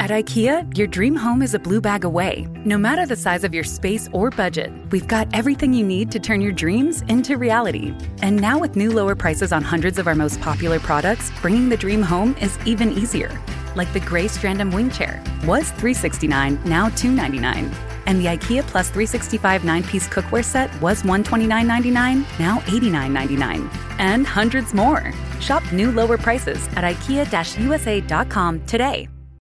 At IKEA, your dream home is a blue bag away. No matter the size of your space or budget, we've got everything you need to turn your dreams into reality. And now with new lower prices on hundreds of our most popular products, bringing the dream home is even easier. Like the gray Strandom wing chair was $369, now $299. And the IKEA Plus 365 9-piece cookware set was $129.99, now $89.99. And hundreds more. Shop new lower prices at IKEA-USA.com today.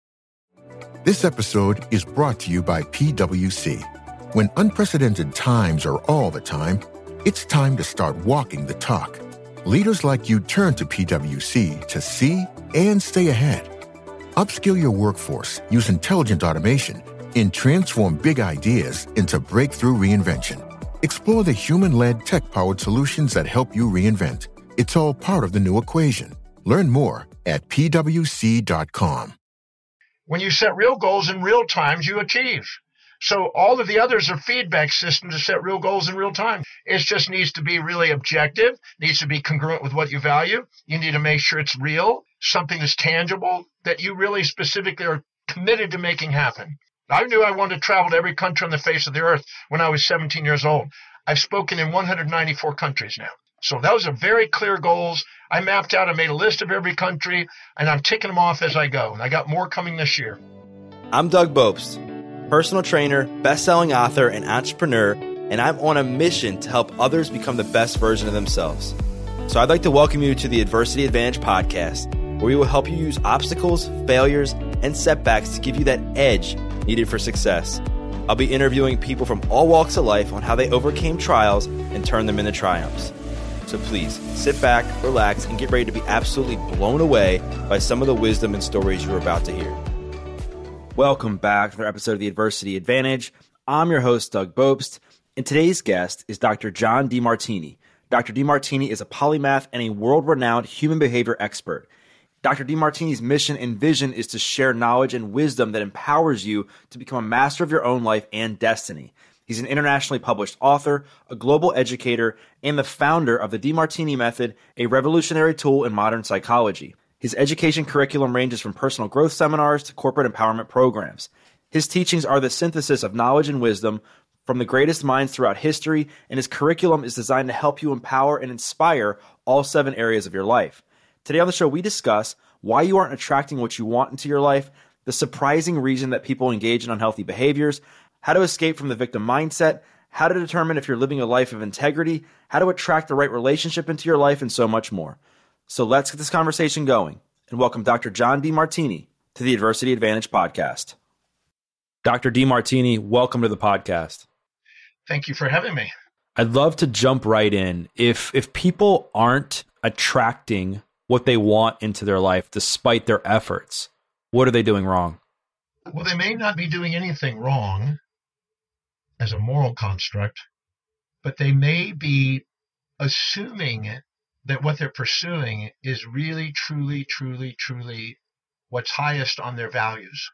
This episode is brought to you by PwC. When unprecedented times are all the time, it's time to start walking the talk. Leaders like you turn to PwC to see and stay ahead. Upskill your workforce, use intelligent automation, and transform big ideas into breakthrough reinvention. Explore the human-led tech-powered solutions that help you reinvent. It's all part of the new equation. Learn more at pwc.com. When you set real goals in real times, you achieve. So all of the others are feedback systems to set real goals in real time. It just needs to be really objective, needs to be congruent with what you value. You need to make sure it's real, something that's tangible, that you really specifically are committed to making happen. I knew I wanted to travel to every country on the face of the earth when I was 17 years old. I've spoken in 194 countries now. So those are very clear goals. I mapped out, I made a list of every country, and I'm ticking them off as I go. And I got more coming this year. I'm Doug Bopst, personal trainer, best-selling author, and entrepreneur, and I'm on a mission to help others become the best version of themselves. So I'd like to welcome you to the Adversity Advantage podcast, where we will help you use obstacles, failures, and setbacks to give you that edge needed for success. I'll be interviewing people from all walks of life on how they overcame trials and turned them into triumphs. So please, sit back, relax, and get ready to be absolutely blown away by some of the wisdom and stories you're about to hear. Welcome back to another episode of the Adversity Advantage. I'm your host, Doug Bopst, and today's guest is Dr. John Demartini. Dr. Demartini is a polymath and a world-renowned human behavior expert. Dr. Demartini's mission and vision is to share knowledge and wisdom that empowers you to become a master of your own life and destiny. He's an internationally published author, a global educator, and the founder of the Demartini Method, a revolutionary tool in modern psychology. His education curriculum ranges from personal growth seminars to corporate empowerment programs. His teachings are the synthesis of knowledge and wisdom from the greatest minds throughout history, and his curriculum is designed to help you empower and inspire all 7 areas of your life. Today on the show, we discuss why you aren't attracting what you want into your life, the surprising reason that people engage in unhealthy behaviors, how to escape from the victim mindset, how to determine if you're living a life of integrity, how to attract the right relationship into your life, and so much more. So let's get this conversation going and welcome Dr. John Demartini to the Adversity Advantage podcast. Dr. Demartini, welcome to the podcast. Thank you for having me. I'd love to jump right in. If people aren't attracting what they want into their life despite their efforts, what are they doing wrong? Well, they may not be doing anything wrong as a moral construct, but they may be assuming that what they're pursuing is really, truly what's highest on their values.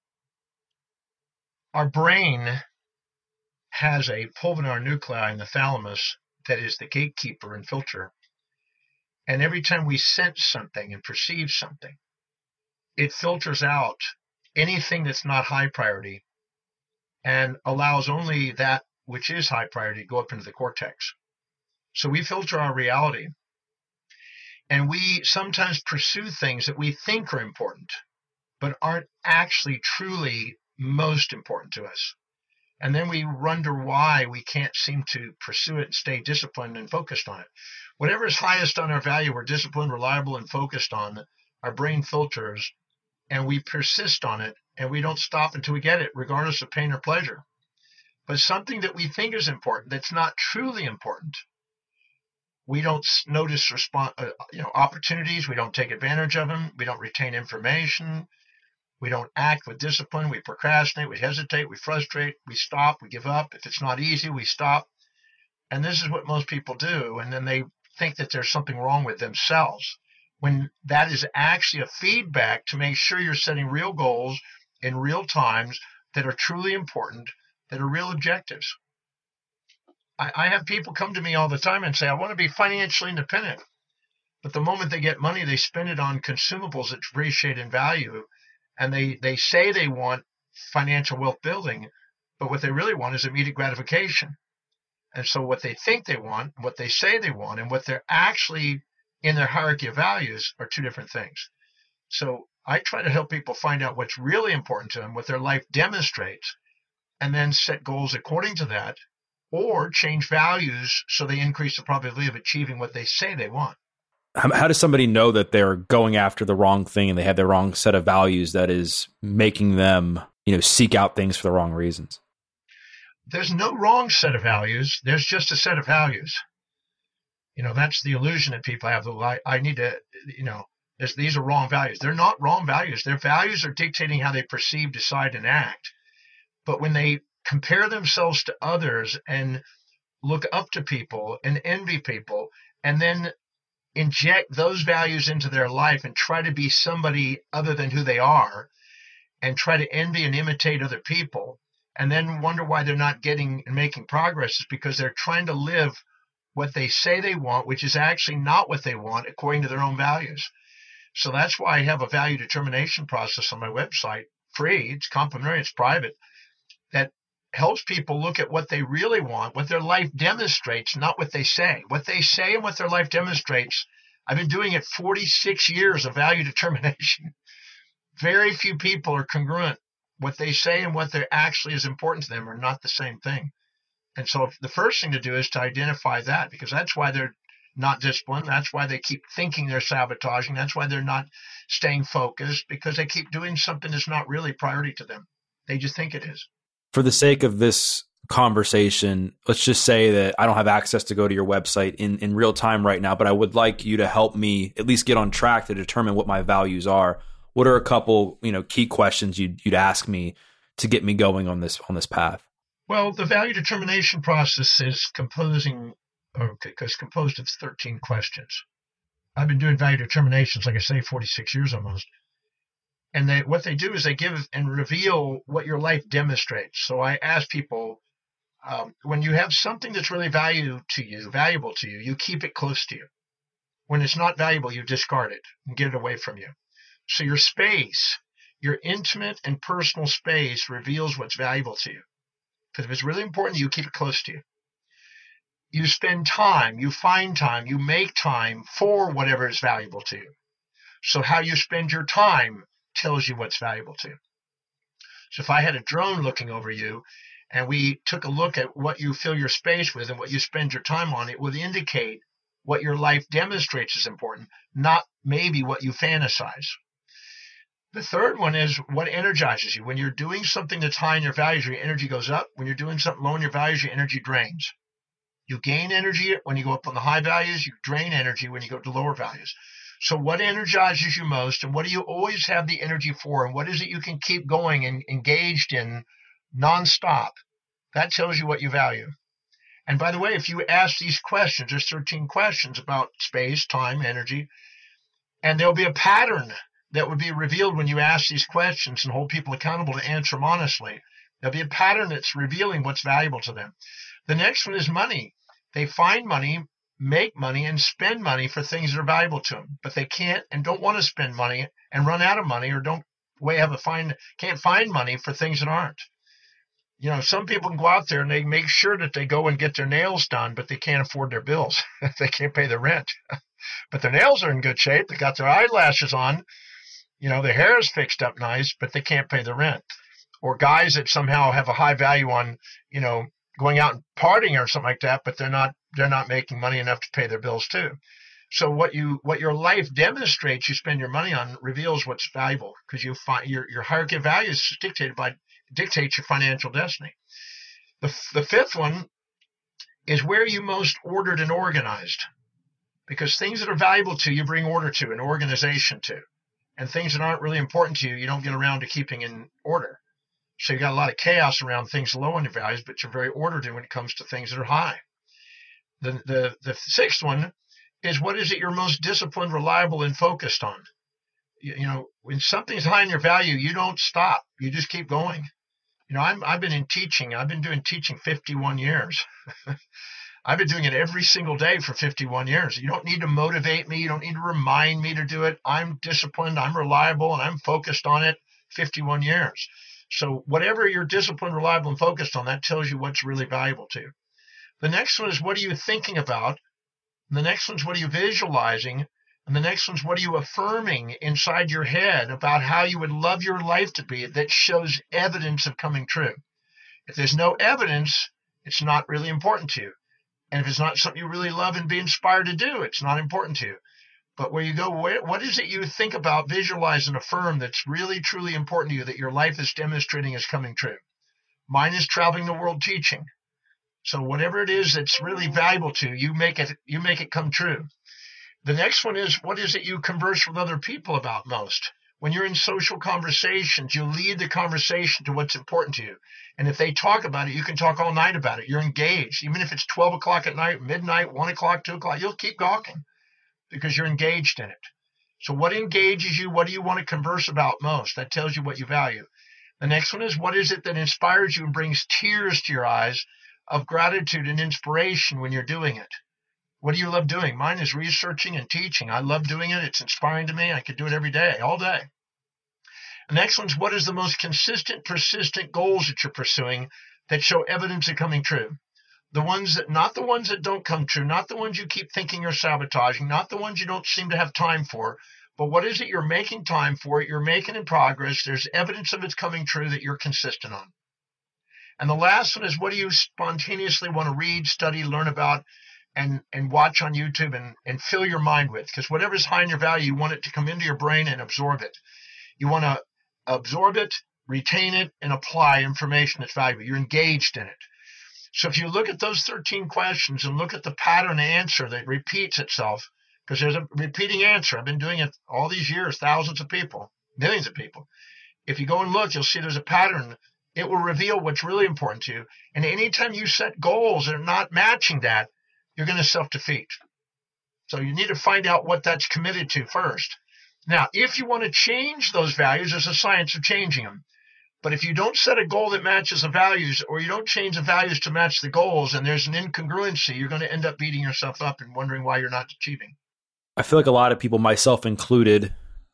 Our brain has a pulvinar nuclei in the thalamus that is the gatekeeper and filter. And every time we sense something and perceive something, it filters out anything that's not high priority and allows only that which is high priority to go up into the cortex. So we filter our reality. And we sometimes pursue things that we think are important, but aren't actually truly most important to us. And then we wonder why we can't seem to pursue it and stay disciplined and focused on it. Whatever is highest on our value, we're disciplined, reliable, and focused on, our brain filters, and we persist on it, and we don't stop until we get it, regardless of pain or pleasure. But something that we think is important, that's not truly important, we don't notice opportunities, we don't take advantage of them, we don't retain information, we don't act with discipline, we procrastinate, we hesitate, we frustrate, we stop, we give up. If it's not easy, we stop. And this is what most people do, and then they think that there's something wrong with themselves, when that is actually a feedback to make sure you're setting real goals in real times that are truly important, that are real objectives. I have people come to me all the time and say, I want to be financially independent. But the moment they get money, they spend it on consumables that depreciate in value. And they say they want financial wealth building, but what they really want is immediate gratification. And so what they think they want, what they say they want, and what they're actually in their hierarchy of values are two different things. So I try to help people find out what's really important to them, what their life demonstrates, and then set goals according to that, or change values so they increase the probability of achieving what they say they want. How does somebody know that they're going after the wrong thing and they have the wrong set of values that is making them, seek out things for the wrong reasons? There's no wrong set of values. There's just a set of values. That's the illusion that people have. I need to, these are wrong values. They're not wrong values. Their values are dictating how they perceive, decide, and act. But when they compare themselves to others and look up to people and envy people, and then inject those values into their life and try to be somebody other than who they are, and try to envy and imitate other people, and then wonder why they're not getting and making progress, is because they're trying to live what they say they want, which is actually not what they want according to their own values. So that's why I have a value determination process on my website, free, it's complimentary, it's private, that helps people look at what they really want, what their life demonstrates, not what they say. What they say and what their life demonstrates. I've been doing it 46 years of value determination. Very few people are congruent. What they say and what they actually is important to them are not the same thing. And so the first thing to do is to identify that, because that's why they're not disciplined. That's why they keep thinking they're sabotaging. That's why they're not staying focused, because they keep doing something that's not really priority to them. They just think it is. For the sake of this conversation, let's just say that I don't have access to go to your website in real time right now, but I would like you to help me at least get on track to determine what my values are. What are a couple, key questions you'd ask me to get me going on this path? Well, the value determination process is composed of 13 questions. I've been doing value determinations, like I say, 46 years almost. And what they do is they give and reveal what your life demonstrates. So I ask people, when you have something that's really valuable to you, you keep it close to you. When it's not valuable, you discard it and get it away from you. So your space, your intimate and personal space, reveals what's valuable to you. Because if it's really important, you keep it close to you. You spend time, you find time, you make time for whatever is valuable to you. So how you spend your time tells you what's valuable to you. So if I had a drone looking over you and we took a look at what you fill your space with and what you spend your time on, it would indicate what your life demonstrates is important, not maybe what you fantasize. The third one is what energizes you. When you're doing something that's high in your values, your energy goes up. When you're doing something low in your values, your energy drains. You gain energy when you go up on the high values. You drain energy when you go to lower values. So what energizes you most, and what do you always have the energy for, and what is it you can keep going and engaged in nonstop? That tells you what you value. And by the way, if you ask these questions, there's 13 questions about space, time, energy, and there'll be a pattern that would be revealed when you ask these questions and hold people accountable to answer them honestly. There'll be a pattern that's revealing what's valuable to them. The next one is money. They find money, make money, and spend money for things that are valuable to them, but they can't and don't want to spend money and run out of money, or can't find money for things that aren't. Some people can go out there and they make sure that they go and get their nails done, but they can't afford their bills. They can't pay their rent. But their nails are in good shape. They got their eyelashes on. Their hair is fixed up nice, but they can't pay the rent. Or guys that somehow have a high value on, going out and partying or something like that, but they're not making money enough to pay their bills too. So what your life demonstrates, you spend your money on, reveals what's valuable, because you find your hierarchy of values dictates your financial destiny. The fifth one is where you most ordered and organized, because things that are valuable to you bring order to and organization to, and things that aren't really important to you, you don't get around to keeping in order. So you got a lot of chaos around things low in your values, but you're very ordered when it comes to things that are high. The sixth one is, what is it you're most disciplined, reliable, and focused on? When something's high in your value, you don't stop. You just keep going. I've been in teaching. I've been doing teaching 51 years. I've been doing it every single day for 51 years. You don't need to motivate me. You don't need to remind me to do it. I'm disciplined. I'm reliable, and I'm focused on it 51 years. So whatever you're disciplined, reliable, and focused on, that tells you what's really valuable to you. The next one is, what are you thinking about? And the next one's, what are you visualizing? And the next one's, what are you affirming inside your head about how you would love your life to be that shows evidence of coming true? If there's no evidence, it's not really important to you. And if it's not something you really love and be inspired to do, it's not important to you. But where you go, what is it you think about, visualize, and affirm that's really, truly important to you that your life is demonstrating is coming true? Mine is traveling the world teaching. So whatever it is that's really valuable to you, you make it come true. The next one is, what is it you converse with other people about most? When you're in social conversations, you lead the conversation to what's important to you. And if they talk about it, you can talk all night about it. You're engaged. Even if it's 12 o'clock at night, midnight, 1 o'clock, 2 o'clock, you'll keep talking because you're engaged in it. So what engages you? What do you want to converse about most? That tells you what you value. The next one is, what is it that inspires you and brings tears to your eyes of gratitude and inspiration when you're doing it? What do you love doing? Mine is researching and teaching. I love doing it. It's inspiring to me. I could do it every day, all day. The next one's, what is the most consistent, persistent goals that you're pursuing that show evidence of coming true? Not the ones that don't come true, not the ones you keep thinking you're sabotaging, not the ones you don't seem to have time for, but what is it you're making time for, you're making in progress, there's evidence of it's coming true that you're consistent on. And the last one is, what do you spontaneously want to read, study, learn about, and watch on YouTube and fill your mind with? Because whatever's high in your value, you want it to come into your brain and absorb it. You want to absorb it, retain it, and apply information that's valuable. You're engaged in it. So if you look at those 13 questions and look at the pattern answer that repeats itself, because there's a repeating answer. I've been doing it all these years, thousands of people, millions of people. If you go and look, you'll see there's a pattern. It will reveal what's really important to you. And anytime you set goals that are not matching that, you're going to self-defeat. So you need to find out what that's committed to first. Now, if you want to change those values, there's a science of changing them. But if you don't set a goal that matches the values, or you don't change the values to match the goals, and there's an incongruency, you're going to end up beating yourself up and wondering why you're not achieving. I feel like a lot of people, myself included,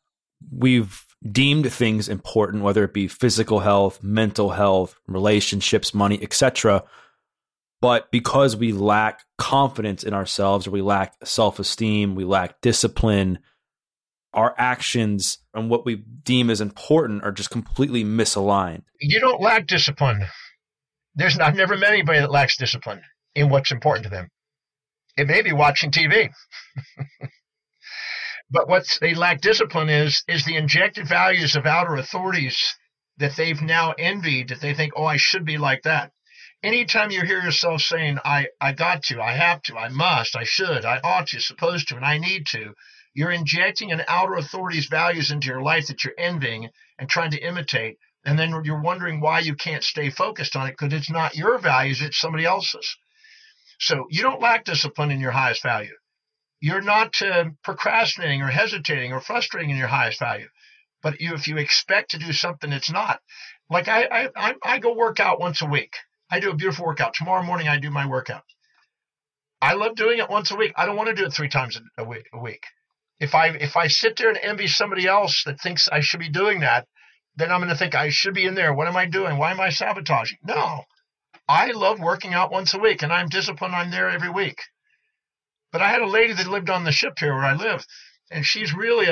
we've deemed things important, whether it be physical health, mental health, relationships, money, etc. But because we lack confidence in ourselves, or we lack self-esteem, we lack discipline, our actions and what we deem as important are just completely misaligned. You don't lack discipline. I've never met anybody that lacks discipline in what's important to them. It may be watching TV. But what they lack discipline is the injected values of outer authorities that they've now envied, that they think, oh, I should be like that. Anytime you hear yourself saying, I got to, I have to, I must, I should, I ought to, supposed to, and I need to, you're injecting an outer authority's values into your life that you're envying and trying to imitate. And then you're wondering why you can't stay focused on it, because it's not your values, it's somebody else's. So you don't lack discipline in your highest value. You're not procrastinating or hesitating or frustrating in your highest value. But if you expect to do something it's not. Like I go work out once a week. I do a beautiful workout. Tomorrow morning I do my workout. I love doing it once a week. I don't want to do it 3 times a week. If I sit there and envy somebody else that thinks I should be doing that, then I'm going to think I should be in there. What am I doing? Why am I sabotaging? No. I love working out once a week, and I'm disciplined. I'm there every week. But I had a lady that lived on the ship here where I live, and she's really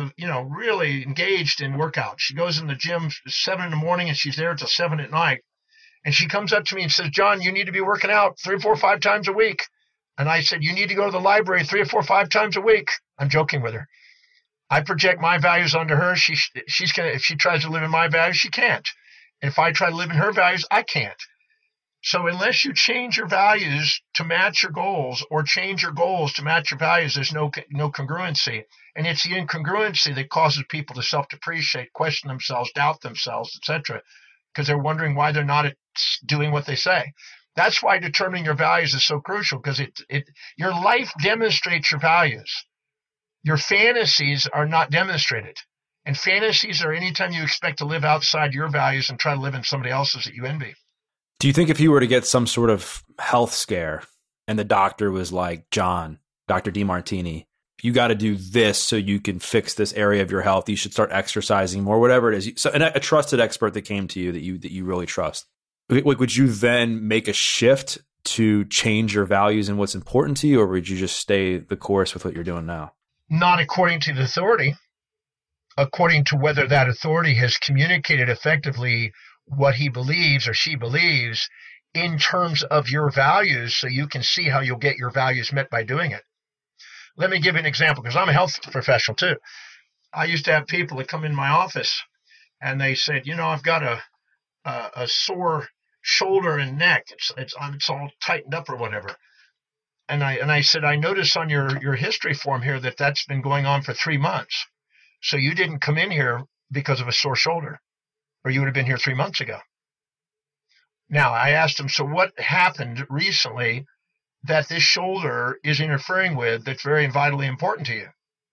really engaged in workout. She goes in the gym 7 in the morning, and she's there until 7 at night. And she comes up to me and says, John, you need to be working out 3, 4, 5 times a week. And I said, you need to go to the library 3 or 4, 5 times a week. I'm joking with her. I project my values onto her. She's gonna, if she tries to live in my values, she can't. And if I try to live in her values, I can't. So unless you change your values to match your goals, or change your goals to match your values, there's no congruency. And it's the incongruency that causes people to self-depreciate, question themselves, doubt themselves, etc., because they're wondering why they're not doing what they say. That's why determining your values is so crucial, because your life demonstrates your values. Your fantasies are not demonstrated. And fantasies are anytime you expect to live outside your values and try to live in somebody else's that you envy. Do you think if you were to get some sort of health scare and the doctor was like, John, Dr. DeMartini, you got to do this so you can fix this area of your health. You should start exercising more, whatever it is. So, and a trusted expert that came to you that you really trust. Would you then make a shift to change your values and what's important to you, or would you just stay the course with what you're doing now? Not according to the authority, according to whether that authority has communicated effectively what he believes or she believes in terms of your values, so you can see how you'll get your values met by doing it. Let me give you an example, because I'm a health professional too. I used to have people that come in my office and they said, I've got a sore shoulder and neck. It's all tightened up or whatever. And I said, I notice on your history form here that's been going on for 3 months. So you didn't come in here because of a sore shoulder, or you would have been here 3 months ago. Now, I asked him, so what happened recently that this shoulder is interfering with that's very vitally important to you?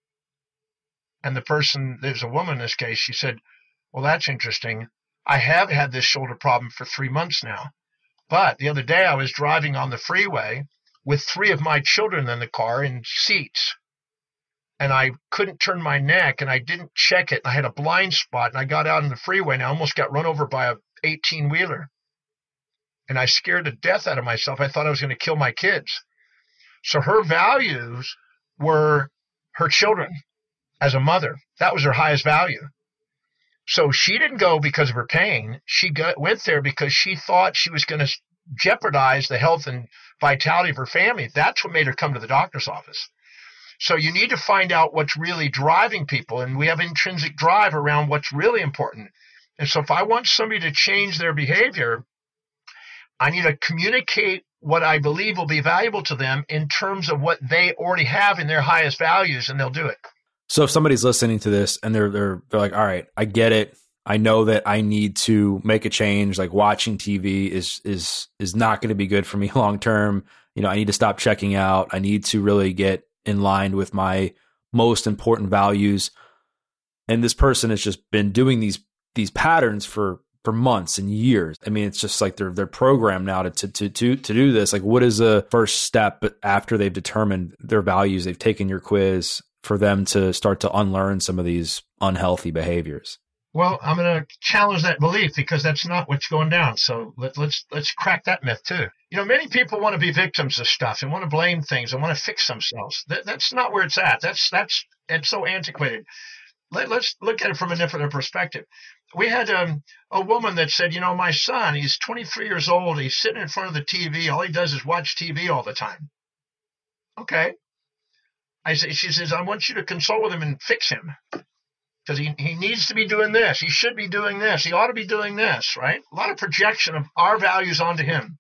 And the person, there's a woman in this case, she said, well, that's interesting. I have had this shoulder problem for 3 months now. But the other day I was driving on the freeway with 3 of my children in the car in seats. And I couldn't turn my neck, and I didn't check it. I had a blind spot, and I got out on the freeway, and I almost got run over by a 18-wheeler. And I scared the death out of myself. I thought I was going to kill my kids. So her values were her children as a mother. That was her highest value. So she didn't go because of her pain. She went there because she thought she was going to jeopardize the health and vitality of her family. That's what made her come to the doctor's office. So you need to find out what's really driving people, and we have intrinsic drive around what's really important. And so if I want somebody to change their behavior, I need to communicate what I believe will be valuable to them in terms of what they already have in their highest values, and they'll do it. So if somebody's listening to this and they're like, all right, I get it. I know that I need to make a change. Like watching TV is not going to be good for me long term. I need to stop checking out. I need to really get in line with my most important values. And this person has just been doing these patterns for months and years. I mean, it's just like they're programmed now to do this. Like, what is the first step after they've determined their values? They've taken your quiz for them to start to unlearn some of these unhealthy behaviors. Well, I'm going to challenge that belief, because that's not what's going down. So let's crack that myth too. Many people want to be victims of stuff and want to blame things and want to fix themselves. That's not where it's at. It's so antiquated. Let's look at it from a different perspective. We had a woman that said, my son, he's 23 years old. He's sitting in front of the TV. All he does is watch TV all the time. Okay. She says, I want you to consult with him and fix him. Because he needs to be doing this. He should be doing this. He ought to be doing this, right? A lot of projection of our values onto him.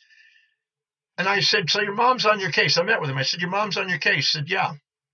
And I said, so your mom's on your case. I met with him. I said, your mom's on your case. He said, yeah.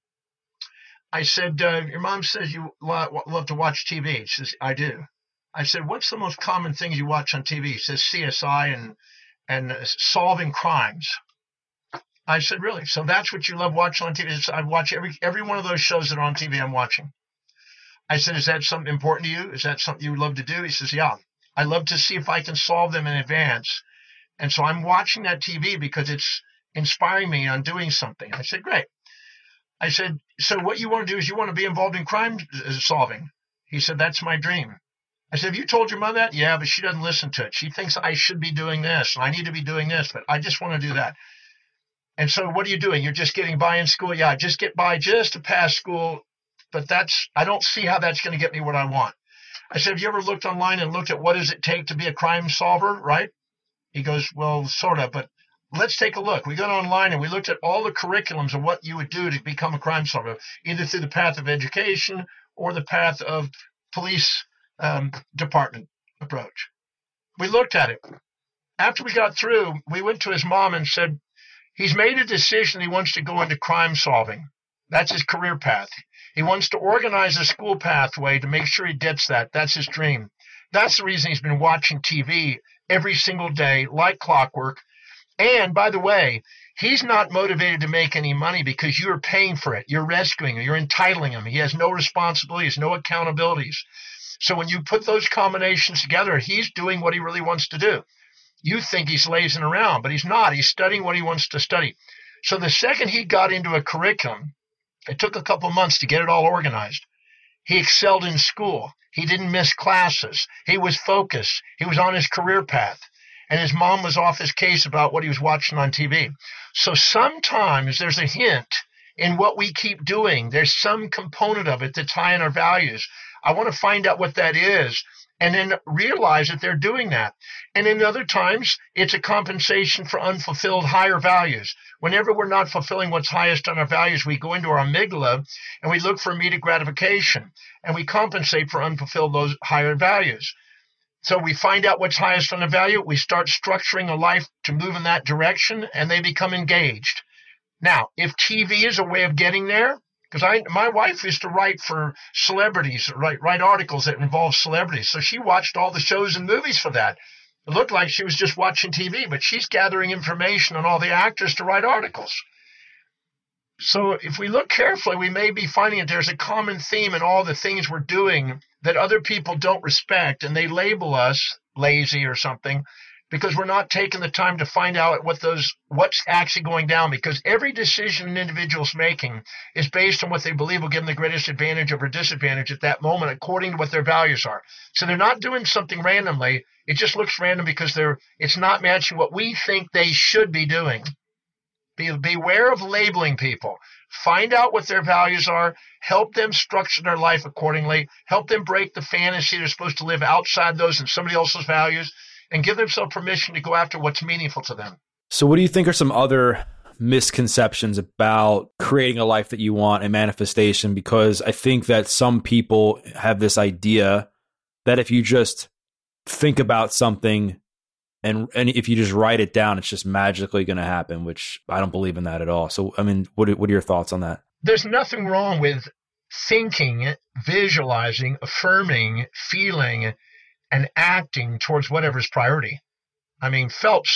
I said, your mom says you love to watch TV. He says, I do. I said, what's the most common things you watch on TV? He says, CSI and solving crimes. I said, really? So that's what you love watching on TV? I watch every one of those shows that are on TV I'm watching. I said, is that something important to you? Is that something you would love to do? He says, yeah. I love to see if I can solve them in advance. And so I'm watching that TV because it's inspiring me on doing something. I said, great. I said, so what you want to do is you want to be involved in crime solving. He said, that's my dream. I said, have you told your mother that? Yeah, but she doesn't listen to it. She thinks I should be doing this and I need to be doing this, but I just want to do that. And so what are you doing? You're just getting by in school? Yeah, just get by just to pass school. But I don't see how that's going to get me what I want. I said, have you ever looked online and looked at what does it take to be a crime solver, right? He goes, well, sort of, but let's take a look. We got online and we looked at all the curriculums of what you would do to become a crime solver, either through the path of education or the path of police department approach. We looked at it. After we got through, we went to his mom and said, he's made a decision he wants to go into crime solving. That's his career path. He wants to organize a school pathway to make sure he gets that. That's his dream. That's the reason he's been watching TV every single day, like clockwork. And by the way, he's not motivated to make any money because you're paying for it. You're rescuing him. You're entitling him. He has no responsibilities, no accountabilities. So when you put those combinations together, he's doing what he really wants to do. You think he's lazing around, but he's not. He's studying what he wants to study. So the second he got into a curriculum It took a couple of months to get it all organized. He excelled in school. He didn't miss classes. He was focused. He was on his career path. And his mom was off his case about what he was watching on TV. So sometimes there's a hint in what we keep doing. There's some component of it that's high in our values. I want to find out what that is and then realize that they're doing that. And in other times, it's a compensation for unfulfilled higher values. Whenever we're not fulfilling what's highest on our values, we go into our amygdala and we look for immediate gratification, and we compensate for unfulfilled those higher values. So we find out what's highest on the value, we start structuring a life to move in that direction, and they become engaged. Now, if TV is a way of getting there, because my wife used to write for celebrities, write articles that involve celebrities. So she watched all the shows and movies for that. It looked like she was just watching TV, but she's gathering information on all the actors to write articles. So if we look carefully, we may be finding that there's a common theme in all the things we're doing that other people don't respect, and they label us lazy or something because we're not taking the time to find out what's actually going down, because every decision an individual's making is based on what they believe will give them the greatest advantage over disadvantage at that moment according to what their values are. So they're not doing something randomly. It just looks random because it's not matching what we think they should be doing. Beware of labeling people. Find out what their values are. Help them structure their life accordingly. Help them break the fantasy they're supposed to live outside those and somebody else's values, and give themselves permission to go after what's meaningful to them. So what do you think are some other misconceptions about creating a life that you want and manifestation? Because I think that some people have this idea that if you just think about something and if you just write it down, it's just magically going to happen, which I don't believe in that at all. So, I mean, what are your thoughts on that? There's nothing wrong with thinking, visualizing, affirming, feeling, and acting towards whatever's priority. I mean,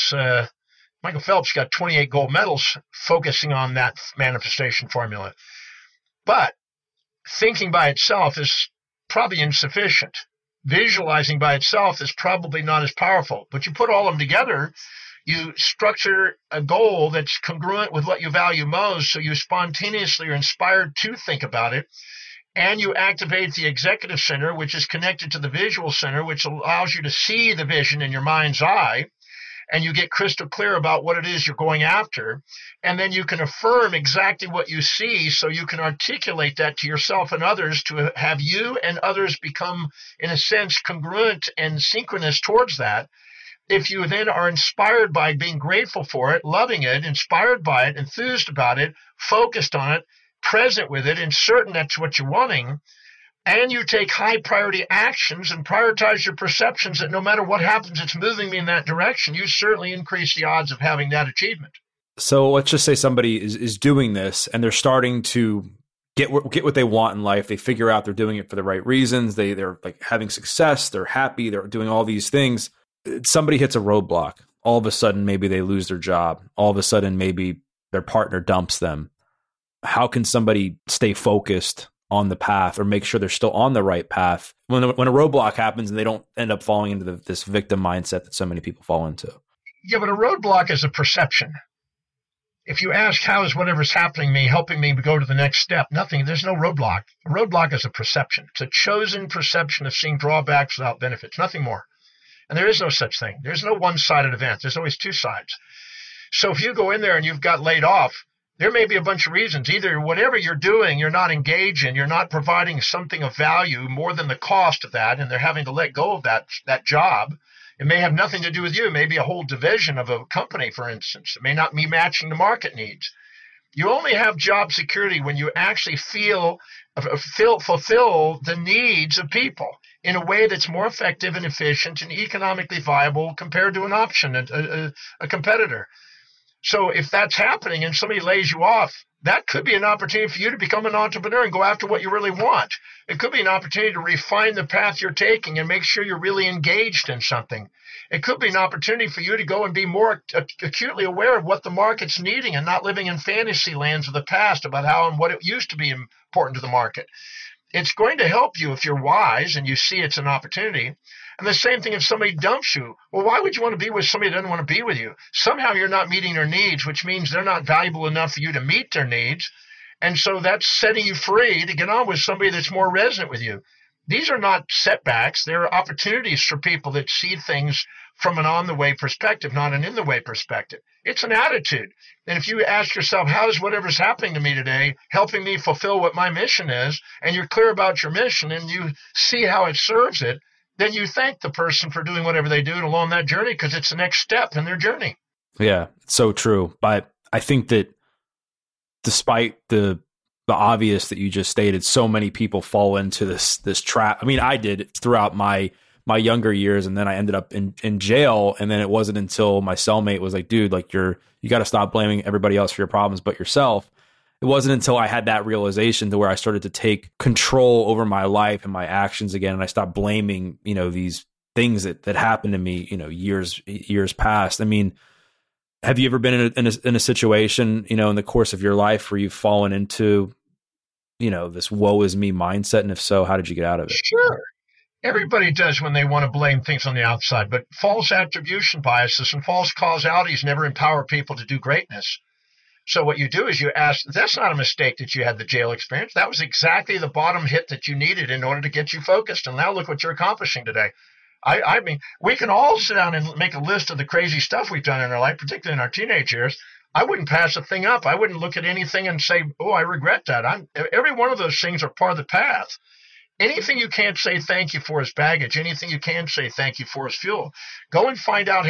Michael Phelps got 28 gold medals focusing on that manifestation formula. But thinking by itself is probably insufficient. Visualizing by itself is probably not as powerful. But you put all of them together, you structure a goal that's congruent with what you value most, so you spontaneously are inspired to think about it. And you activate the executive center, which is connected to the visual center, which allows you to see the vision in your mind's eye. And you get crystal clear about what it is you're going after. And then you can affirm exactly what you see, so you can articulate that to yourself and others to have you and others become, in a sense, congruent and synchronous towards that. If you then are inspired by being grateful for it, loving it, inspired by it, enthused about it, focused on it, present with it, and certain that's what you're wanting, and you take high priority actions and prioritize your perceptions that no matter what happens, it's moving me in that direction, you certainly increase the odds of having that achievement. So let's just say somebody is doing this and they're starting to get what they want in life. They figure out they're doing it for the right reasons. They're like having success. They're happy. They're doing all these things. Somebody hits a roadblock. All of a sudden, maybe they lose their job. All of a sudden, maybe their partner dumps them. How can somebody stay focused on the path or make sure they're still on the right path when a roadblock happens and they don't end up falling into this victim mindset that so many people fall into? Yeah, but a roadblock is a perception. If you ask, how is whatever's happening me helping me go to the next step? Nothing. There's no roadblock. A roadblock is a perception. It's a chosen perception of seeing drawbacks without benefits, nothing more. And there is no such thing. There's no one-sided event. There's always two sides. So if you go in there and you've got laid off, there may be a bunch of reasons. Either whatever you're doing, you're not engaged in, you're not providing something of value more than the cost of that, and they're having to let go of that job. It may have nothing to do with you. It may be a whole division of a company, for instance. It may not be matching the market needs. You only have job security when you actually fulfill the needs of people in a way that's more effective and efficient and economically viable compared to an option, a competitor. So if that's happening and somebody lays you off, that could be an opportunity for you to become an entrepreneur and go after what you really want. It could be an opportunity to refine the path you're taking and make sure you're really engaged in something. It could be an opportunity for you to go and be more acutely aware of what the market's needing and not living in fantasy lands of the past about how and what it used to be important to the market. It's going to help you if you're wise and you see it's an opportunity. And the same thing if somebody dumps you. Well, why would you want to be with somebody that doesn't want to be with you? Somehow you're not meeting their needs, which means they're not valuable enough for you to meet their needs. And so that's setting you free to get on with somebody that's more resonant with you. These are not setbacks. They're opportunities for people that see things from an on-the-way perspective, not an in-the-way perspective. It's an attitude. And if you ask yourself, how is whatever's happening to me today helping me fulfill what my mission is, and you're clear about your mission and you see how it serves it, then you thank the person for doing whatever they do along that journey because it's the next step in their journey. Yeah, it's so true. But I think that despite the obvious that you just stated, so many people fall into this trap. I mean, I did throughout my younger years, and then I ended up in jail. And then it wasn't until my cellmate was like, dude, like you got to stop blaming everybody else for your problems but yourself. It wasn't until I had that realization to where I started to take control over my life and my actions again. And I stopped blaming, these things that happened to me, years past. I mean, have you ever been in a situation, in the course of your life where you've fallen into, this woe is me mindset? And if so, how did you get out of it? Sure. Everybody does when they want to blame things on the outside, but false attribution biases and false causalities never empower people to do greatness. So what you do is you ask, that's not a mistake that you had the jail experience. That was exactly the bottom hit that you needed in order to get you focused. And now look what you're accomplishing today. I mean, we can all sit down and make a list of the crazy stuff we've done in our life, particularly in our teenage years. I wouldn't pass a thing up. I wouldn't look at anything and say, oh, I regret that. Every one of those things are part of the path. Anything you can't say thank you for is baggage. Anything you can say thank you for is fuel. Go and find out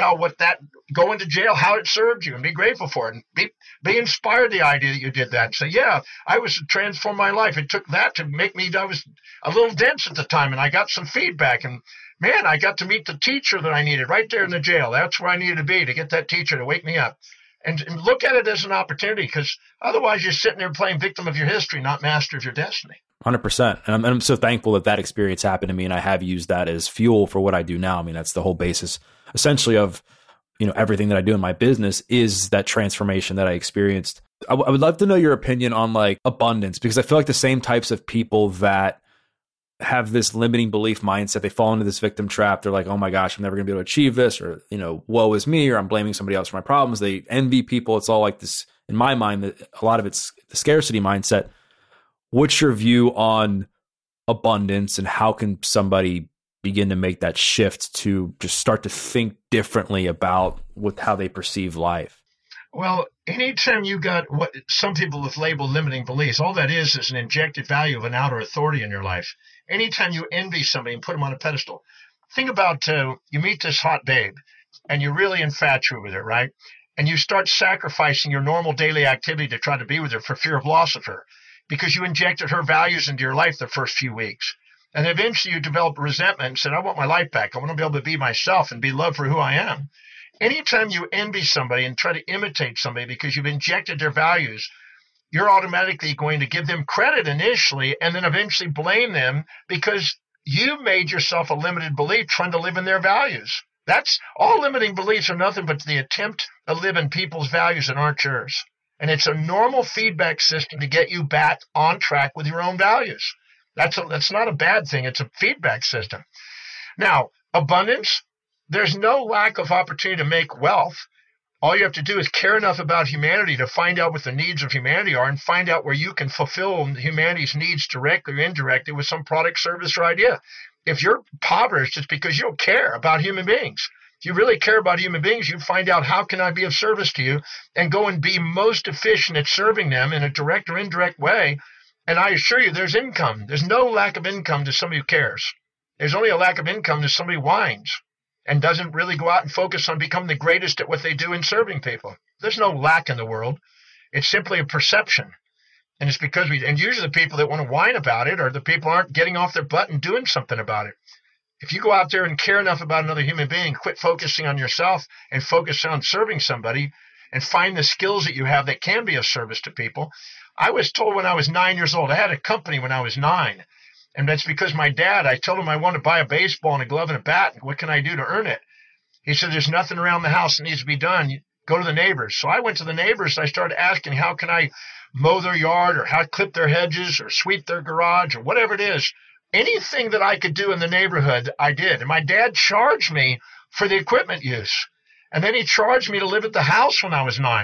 go into jail, how it served you, and be grateful for it. And be inspired the idea that you did that. And say, yeah, I was to transform my life. It took that to make me, I was a little dense at the time, and I got some feedback. And man, I got to meet the teacher that I needed right there in the jail. That's where I needed to be to get that teacher to wake me up. And look at it as an opportunity, because otherwise you're sitting there playing victim of your history, not master of your destiny. 100%. And I'm so thankful that experience happened to me, and I have used that as fuel for what I do now. I mean, that's the whole basis essentially of, everything that I do in my business is that transformation that I experienced. I would love to know your opinion on like abundance, because I feel like the same types of people that have this limiting belief mindset, they fall into this victim trap. They're like, oh my gosh, I'm never gonna be able to achieve this, or, woe is me, or I'm blaming somebody else for my problems. They envy people. It's all like this, in my mind, that a lot of it's the scarcity mindset. What's your view on abundance, and how can somebody begin to make that shift to just start to think differently about how they perceive life? Well, anytime you got what some people have labeled limiting beliefs, all that is an injected value of an outer authority in your life. Anytime you envy somebody and put them on a pedestal, think about you meet this hot babe and you're really infatuated with her, right? And you start sacrificing your normal daily activity to try to be with her for fear of loss of her, because you injected her values into your life the first few weeks. And eventually you develop resentment and said, I want my life back. I want to be able to be myself and be loved for who I am. Anytime you envy somebody and try to imitate somebody because you've injected their values, you're automatically going to give them credit initially and then eventually blame them because you made yourself a limited belief trying to live in their values. That's all. Limiting beliefs are nothing but the attempt to live in people's values that aren't yours. And it's a normal feedback system to get you back on track with your own values. That's not a bad thing. It's a feedback system. Now, abundance, there's no lack of opportunity to make wealth. All you have to do is care enough about humanity to find out what the needs of humanity are and find out where you can fulfill humanity's needs directly or indirectly with some product, service, or idea. If you're impoverished, it's because you don't care about human beings. If you really care about human beings, you find out how can I be of service to you and go and be most efficient at serving them in a direct or indirect way. And I assure you, there's income. There's no lack of income to somebody who cares. There's only a lack of income to somebody who whines and doesn't really go out and focus on becoming the greatest at what they do in serving people. There's no lack in the world. It's simply a perception. And it's because and usually the people that want to whine about it are the people who aren't getting off their butt and doing something about it. If you go out there and care enough about another human being, quit focusing on yourself and focus on serving somebody and find the skills that you have that can be of service to people. I was told when I was 9 years old, I had a company when I was 9. And that's because my dad, I told him I wanted to buy a baseball and a glove and a bat. What can I do to earn it? He said, there's nothing around the house that needs to be done. You go to the neighbors. So I went to the neighbors. I started asking, how can I mow their yard or how to clip their hedges or sweep their garage or whatever it is. Anything that I could do in the neighborhood, I did. And my dad charged me for the equipment use. And then he charged me to live at the house when I was 9.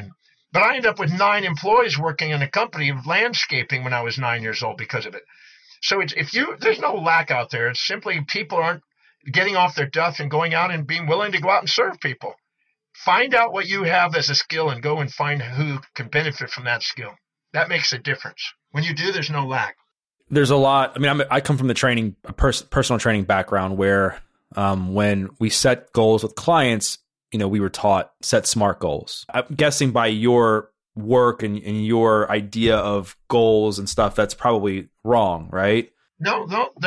But I ended up with 9 employees working in a company of landscaping when I was 9 years old because of it. So there's no lack out there. It's simply people aren't getting off their duff and going out and being willing to go out and serve people. Find out what you have as a skill and go and find who can benefit from that skill. That makes a difference. When you do, there's no lack. There's a lot. I mean, I come from the personal training background where when we set goals with clients, we were taught set SMART goals. I'm guessing by your work and your idea of goals and stuff, that's probably wrong, right? No,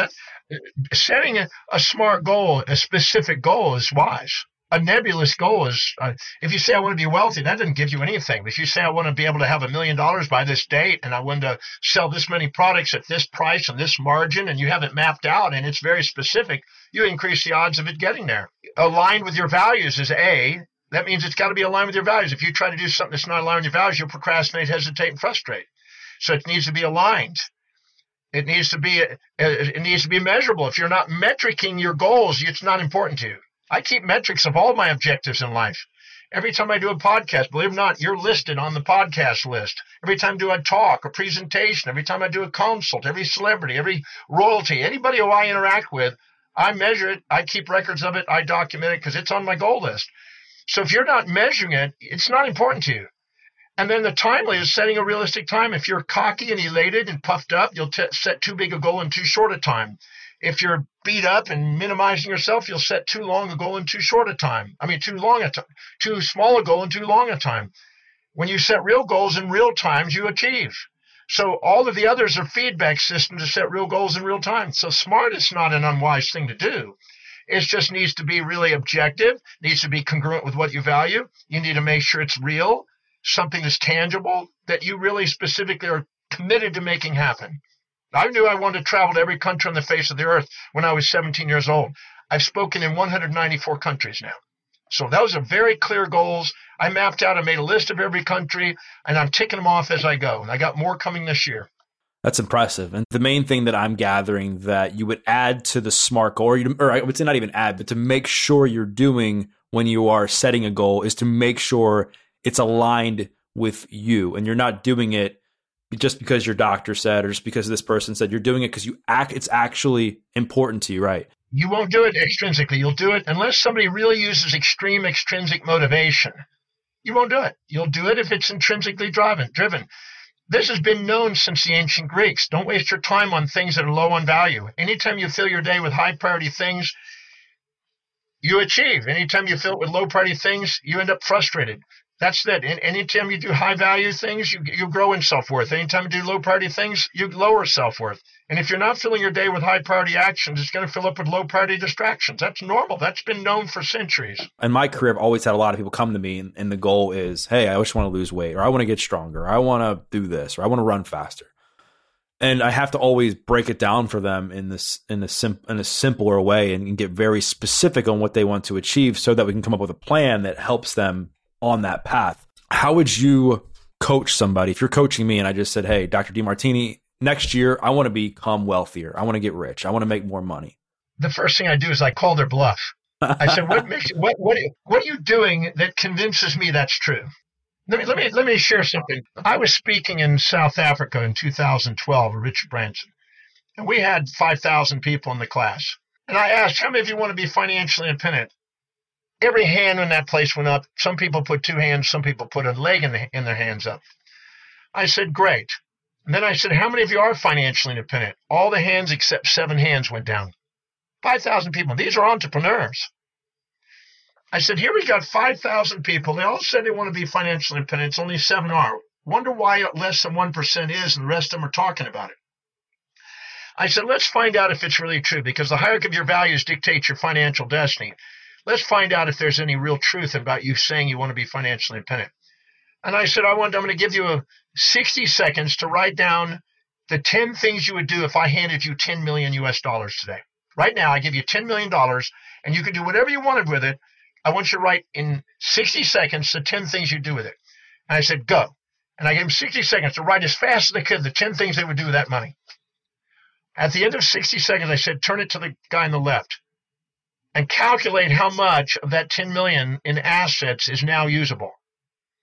setting a SMART goal, a specific goal is wise. A nebulous goal is, if you say I want to be wealthy, that doesn't give you anything. But if you say I want to be able to have $1 million by this date and I want to sell this many products at this price and this margin, and you have it mapped out and it's very specific, you increase the odds of it getting there. Aligned with your values is A. That means it's got to be aligned with your values. If you try to do something that's not aligned with your values, you'll procrastinate, hesitate, and frustrate. So it needs to be aligned. It needs to be measurable. If you're not metricing your goals, it's not important to you. I keep metrics of all my objectives in life. Every time I do a podcast, believe it or not, you're listed on the podcast list. Every time I do a talk, a presentation, every time I do a consult, every celebrity, every royalty, anybody who I interact with, I measure it. I keep records of it. I document it because it's on my goal list. So if you're not measuring it, it's not important to you. And then the timely is setting a realistic time. If you're cocky and elated and puffed up, you'll set too big a goal in too short a time. If you're beat up and minimizing yourself, you'll set too long a goal in too short a time. Too small a goal in too long a time. When you set real goals in real times, you achieve. So all of the others are feedback systems to set real goals in real time. So SMART is not an unwise thing to do. It just needs to be really objective, needs to be congruent with what you value. You need to make sure it's real, something that's tangible, that you really specifically are committed to making happen. I knew I wanted to travel to every country on the face of the earth when I was 17 years old. I've spoken in 194 countries now. So those are very clear goals. I mapped out, I made a list of every country, and I'm ticking them off as I go. And I got more coming this year. That's impressive. And the main thing that I'm gathering that you would add to the SMART goal, or I would say not even add, but to make sure you're doing when you are setting a goal is to make sure it's aligned with you. And you're not doing it just because your doctor said or just because this person said. You're doing it because it's actually important to you, right? You won't do it extrinsically. You'll do it unless somebody really uses extreme extrinsic motivation. You won't do it. You'll do it if it's intrinsically driven. This has been known since the ancient Greeks. Don't waste your time on things that are low on value. Anytime you fill your day with high priority things, you achieve. Anytime you fill it with low priority things, you end up frustrated. That's that. Anytime you do high value things, you grow in self-worth. Anytime you do low priority things, you lower self-worth. And if you're not filling your day with high priority actions, it's going to fill up with low priority distractions. That's normal. That's been known for centuries. In my career, I've always had a lot of people come to me and the goal is, hey, I just want to lose weight, or I want to get stronger, or I want to do this, or I want to run faster. And I have to always break it down for them in a simpler way and get very specific on what they want to achieve so that we can come up with a plan that helps them on that path. How would you coach somebody? If you're coaching me and I just said, hey, Dr. Demartini, next year, I want to become wealthier. I want to get rich. I want to make more money. The first thing I do is I call their bluff. I said, what are you doing that convinces me that's true? Let me share something. I was speaking in South Africa in 2012 with Richard Branson, and we had 5,000 people in the class. And I asked, how many of you want to be financially independent? Every hand in that place went up. Some people put 2 hands. Some people put a leg in their hands up. I said, great. And then I said, how many of you are financially independent? All the hands except 7 hands went down. 5,000 people. These are entrepreneurs. I said, here we got 5,000 people. They all said they want to be financially independent. It's only 7 are. Wonder why less than 1% is and the rest of them are talking about it. I said, let's find out if it's really true, because the hierarchy of your values dictates your financial destiny. Let's find out if there's any real truth about you saying you want to be financially independent. And I said, I'm going to give you 60 seconds to write down the 10 things you would do if I handed you $10 million today. Right now, I give you $10 million, and you can do whatever you wanted with it. I want you to write in 60 seconds the 10 things you do with it. And I said, go. And I gave him 60 seconds to write as fast as they could the 10 things they would do with that money. At the end of 60 seconds, I said, turn it to the guy on the left and calculate how much of that $10 million in assets is now usable.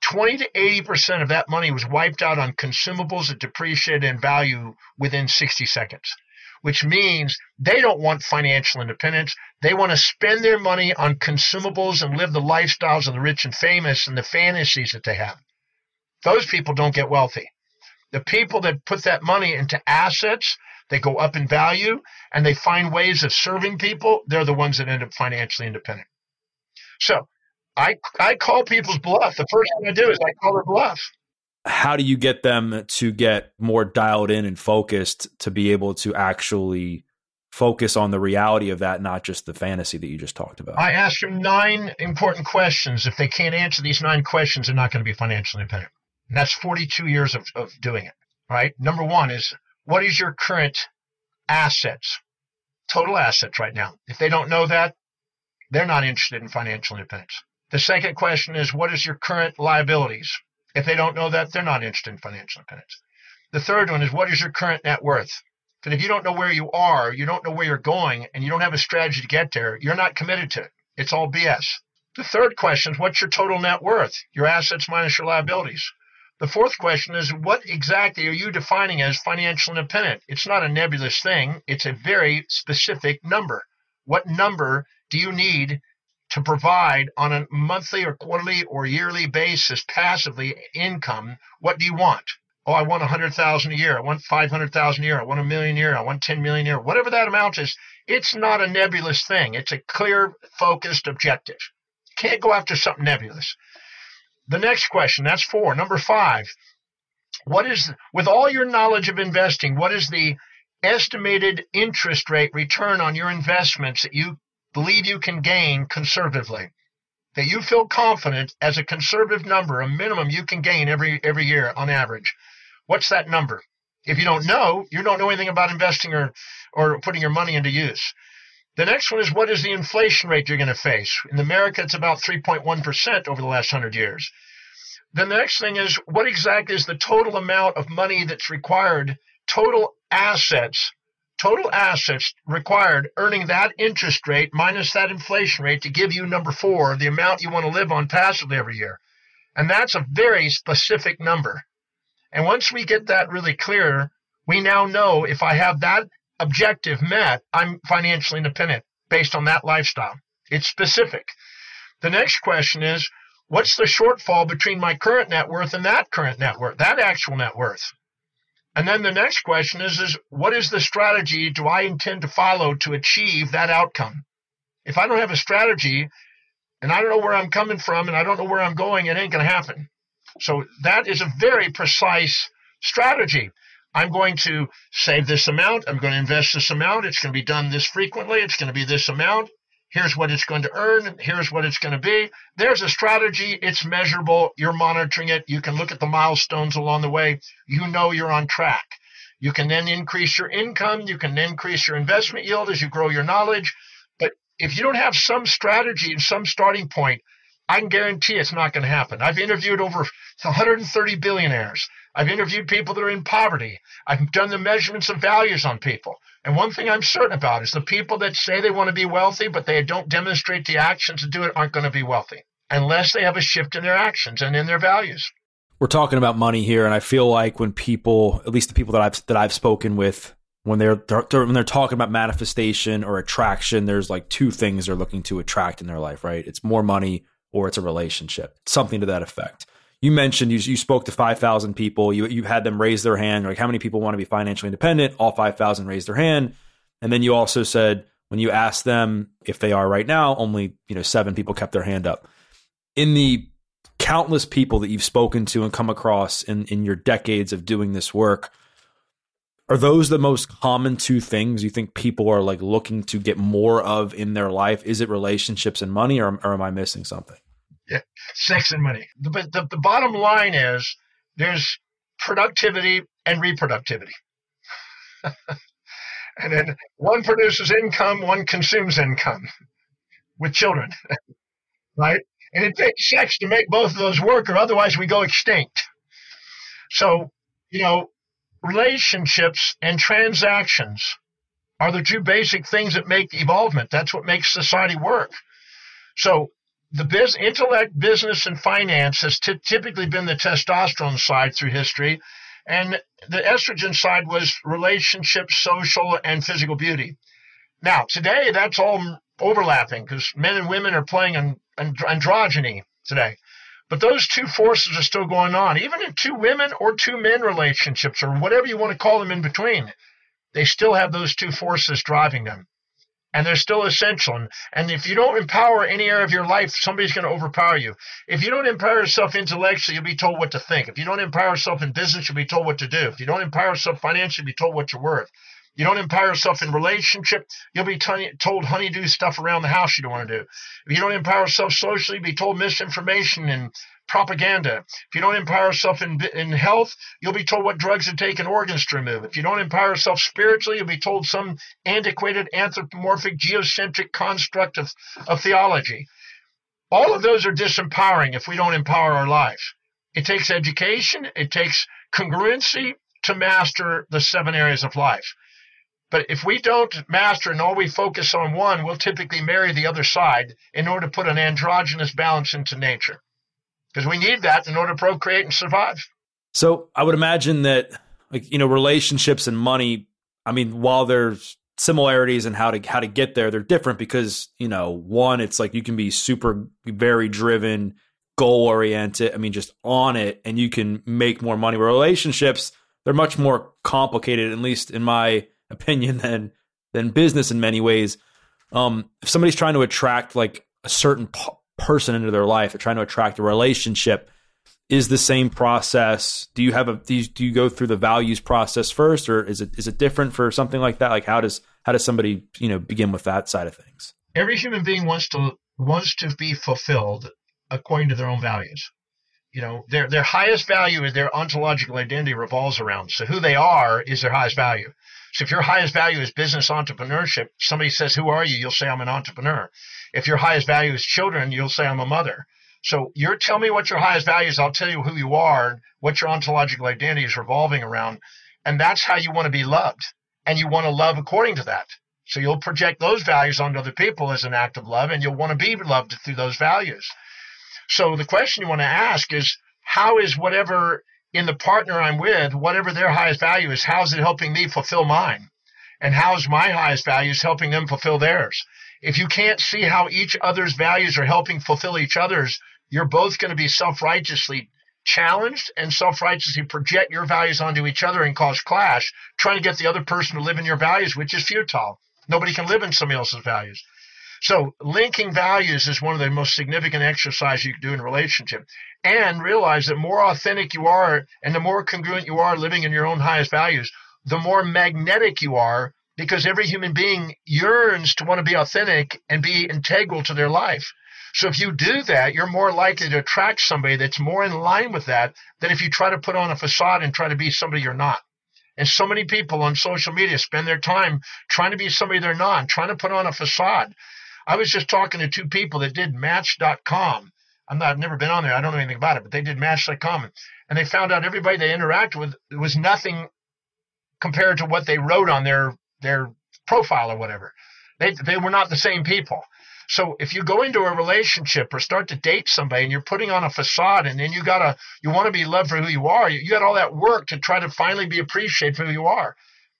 20 to 80% of that money was wiped out on consumables that depreciated in value within 60 seconds, which means they don't want financial independence. They want to spend their money on consumables and live the lifestyles of the rich and famous and the fantasies that they have. Those people don't get wealthy. The people that put that money into assets, they go up in value, and they find ways of serving people, they're the ones that end up financially independent. So I call people's bluff. The first thing I do is I call their bluff. How do you get them to get more dialed in and focused to be able to actually focus on the reality of that, not just the fantasy that you just talked about? I ask them 9 important questions. If they can't answer these 9 questions, they're not going to be financially independent. And that's 42 years of doing it, right? Number 1 is, what is your current assets, total assets right now? If they don't know that, they're not interested in financial independence. The second question is, what is your current liabilities? If they don't know that, they're not interested in financial independence. The third one is, what is your current net worth? Because if you don't know where you are, you don't know where you're going, and you don't have a strategy to get there, you're not committed to it. It's all BS. The third question is, what's your total net worth? Your assets minus your liabilities. The fourth question is, what exactly are you defining as financial independent? It's not a nebulous thing. It's a very specific number. What number do you need to provide on a monthly or quarterly or yearly basis, passively income? What do you want? Oh, I want 100,000 a year. I want 500,000 a year. I want $1 million a year. I want 10 million a year. Whatever that amount is, it's not a nebulous thing. It's a clear, focused objective. You can't go after something nebulous. The next question, that's 4. Number 5, with all your knowledge of investing, what is the estimated interest rate return on your investments that you believe you can gain conservatively, that you feel confident as a conservative number, a minimum you can gain every year on average? What's that number? If you don't know, you don't know anything about investing or putting your money into use. The next one is, what is the inflation rate you're going to face? In America, it's about 3.1% over the last 100 years. Then the next thing is, what exactly is the total amount of money that's required, total assets required, earning that interest rate minus that inflation rate to give you, number 4, the amount you want to live on passively every year. And that's a very specific number. And once we get that really clear, we now know if I have that objective met, I'm financially independent based on that lifestyle. It's specific. The next question is, what's the shortfall between my current net worth and that current net worth, that actual net worth? And then the next question is what is the strategy do I intend to follow to achieve that outcome? If I don't have a strategy and I don't know where I'm coming from and I don't know where I'm going, it ain't going to happen. So that is a very precise strategy. I'm going to save this amount. I'm going to invest this amount. It's going to be done this frequently. It's going to be this amount. Here's what it's going to earn. Here's what it's going to be. There's a strategy. It's measurable. You're monitoring it. You can look at the milestones along the way. You know you're on track. You can then increase your income. You can increase your investment yield as you grow your knowledge. But if you don't have some strategy and some starting point, I can guarantee it's not going to happen. I've interviewed over 130 billionaires. I've interviewed people that are in poverty. I've done the measurements of values on people. And one thing I'm certain about is the people that say they want to be wealthy, but they don't demonstrate the actions to do it, aren't going to be wealthy unless they have a shift in their actions and in their values. We're talking about money here, and I feel like when people, at least the people that I've spoken with, when they're talking about manifestation or attraction, there's like 2 things they're looking to attract in their life, right? It's more money or it's a relationship, something to that effect. You mentioned you spoke to 5,000 people. You had them raise their hand. Like, how many people want to be financially independent? All 5,000 raised their hand. And then you also said when you asked them if they are right now, only 7 people kept their hand up. In the countless people that you've spoken to and come across in your decades of doing this work, are those the most common 2 things you think people are like looking to get more of in their life? Is it relationships and money, or am I missing something? Yeah, sex and money. But the bottom line is there's productivity and reproductivity. And then one produces income, one consumes income with children, right? And it takes sex to make both of those work, or otherwise we go extinct. So, relationships and transactions are the 2 basic things that make evolvement. That's what makes society work. So the intellect, business, and finance has typically been the testosterone side through history, and the estrogen side was relationships, social, and physical beauty. Now, today, that's all overlapping because men and women are playing androgyny today. But those two forces are still going on. Even in two women or two men relationships, or whatever you want to call them in between, they still have those two forces driving them. And they're still essential. And if you don't empower any area of your life, somebody's going to overpower you. If you don't empower yourself intellectually, you'll be told what to think. If you don't empower yourself in business, you'll be told what to do. If you don't empower yourself financially, you'll be told what you're worth. You don't empower yourself in relationship, you'll be told honeydew stuff around the house you don't want to do. If you don't empower yourself socially, you'll be told misinformation and propaganda. If you don't empower yourself in health, you'll be told what drugs to take and organs to remove. If you don't empower yourself spiritually, you'll be told some antiquated, anthropomorphic, geocentric construct of theology. All of those are disempowering if we don't empower our life. It takes education, it takes congruency to master the 7 areas of life. But if we don't master and all we focus on one, we'll typically marry the other side in order to put an androgynous balance into nature. Because we need that in order to procreate and survive. So I would imagine that, relationships and money, while there's similarities in how to get there, they're different because, one, it's like you can be super, very driven, goal oriented, just on it, and you can make more money. Relationships, they're much more complicated, at least in my opinion, than business in many ways. If somebody's trying to attract like a certain person into their life, they're trying to attract a relationship, is the same process. Do you go through the values process first, or is it different for something like that? Like how does somebody begin with that side of things? Every human being wants to be fulfilled according to their own values. Their highest value is their ontological identity revolves around. So who they are is their highest value. So if your highest value is business entrepreneurship, somebody says, "Who are you?" You'll say, "I'm an entrepreneur." If your highest value is children, you'll say, "I'm a mother." So tell me what your highest value is. I'll tell you who you are, what your ontological identity is revolving around. And that's how you want to be loved. And you want to love according to that. So you'll project those values onto other people as an act of love, and you'll want to be loved through those values. So the question you want to ask is, how is whatever in the partner I'm with, whatever their highest value is, how is it helping me fulfill mine? And how is my highest values helping them fulfill theirs? If you can't see how each other's values are helping fulfill each other's, you're both going to be self-righteously challenged and self-righteously project your values onto each other and cause clash, trying to get the other person to live in your values, which is futile. Nobody can live in somebody else's values. So linking values is one of the most significant exercises you can do in a relationship. And realize that more authentic you are and the more congruent you are living in your own highest values, the more magnetic you are, because every human being yearns to want to be authentic and be integral to their life. So if you do that, you're more likely to attract somebody that's more in line with that than if you try to put on a facade and try to be somebody you're not. And so many people on social media spend their time trying to be somebody they're not, trying to put on a facade. I was just talking to 2 people that did Match.com. I've never been on there. I don't know anything about it, but they did Match.com. And they found out everybody they interacted with was nothing compared to what they wrote on their profile or whatever. They were not the same people. So if you go into a relationship or start to date somebody and you're putting on a facade and then you want to be loved for who you are, you got all that work to try to finally be appreciated for who you are.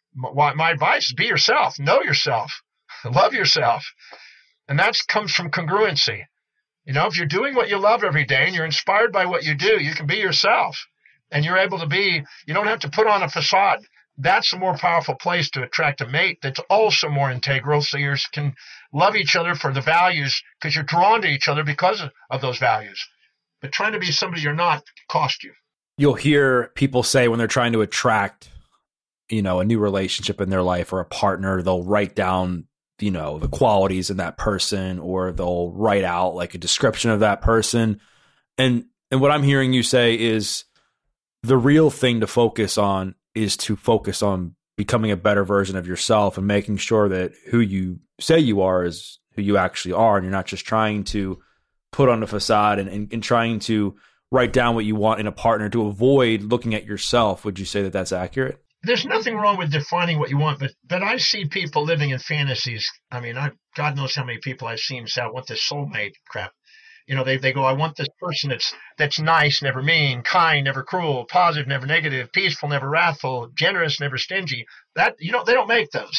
My advice is be yourself, know yourself, love yourself. And that comes from congruency. If you're doing what you love every day and you're inspired by what you do, you can be yourself. And you're able to you don't have to put on a facade. That's a more powerful place to attract a mate that's also more integral, so you can love each other for the values because you're drawn to each other because of those values. But trying to be somebody you're not cost you. You'll hear people say when they're trying to attract, a new relationship in their life or a partner, they'll write down the qualities in that person, or they'll write out like a description of that person. And what I'm hearing you say is the real thing to focus on is to focus on becoming a better version of yourself and making sure that who you say you are is who you actually are. And you're not just trying to put on a facade and trying to write down what you want in a partner to avoid looking at yourself. Would you say that that's accurate? There's nothing wrong with defining what you want, but I see people living in fantasies. God knows how many people I've seen say, "I want this soulmate" crap. They go, I want this person that's nice, never mean, kind, never cruel, positive, never negative, peaceful, never wrathful, generous, never stingy. That, they don't make those.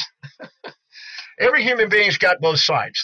Every human being's got both sides.